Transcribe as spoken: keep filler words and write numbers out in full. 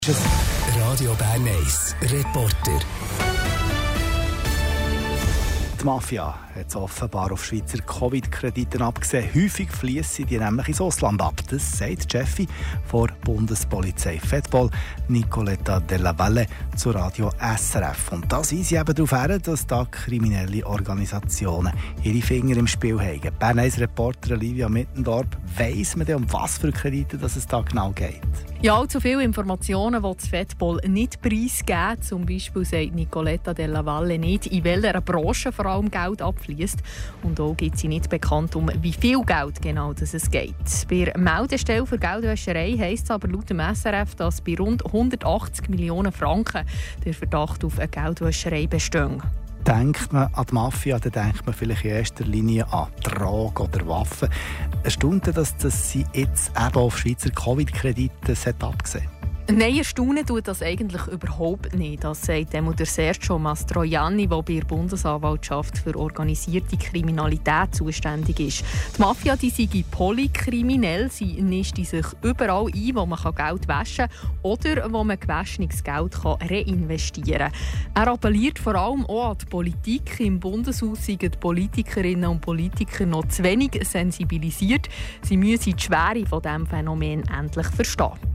Radio Bern eins Reporter. Die Mafia hat offenbar auf Schweizer Covid-Krediten abgesehen. Häufig fließen die nämlich ins Ausland ab. Das sagt die Chefin der Bundespolizei Fettpol, Nicoletta Della Valle, zu Radio S R F. Und da weisen sie eben darauf hin, dass da kriminelle Organisationen ihre Finger im Spiel haben. Bern eins Reporter Olivia Mittendorf, weiss man denn, um was für Kredite dass es da genau geht? Ja, allzu viele Informationen will das Fettpol nicht preisgeben. Zum Beispiel sagt Nicoletta Della Valle nicht, in welcher Branche vor allem Geld abfließt. Und auch gibt sie nicht bekannt, um wie viel Geld genau das es geht. Bei der Meldestelle für Geldwäscherei heisst es aber laut dem S R F, dass bei rund hundertachtzig Millionen Franken der Verdacht auf eine Geldwäscherei besteht. Denkt man an die Mafia, dann denkt man vielleicht in erster Linie an Drogen oder Waffen. Erstaunt dass das sie jetzt eben auf Schweizer Covid-Kredite abgesehen hat? Nein, erstaunen tut das eigentlich überhaupt nicht. Das sagt der Sergio Mastroianni, der bei der Bundesanwaltschaft für organisierte Kriminalität zuständig ist. Die Mafia die sei polykriminell. Sie nischt sich überall ein, wo man Geld waschen kann oder wo man gewaschenes Geld reinvestieren kann. Er appelliert vor allem auch an die Politik. Im Bundeshaus sind die Politikerinnen und Politiker noch zu wenig sensibilisiert. Sie müssen die Schwere von diesem Phänomen endlich verstehen.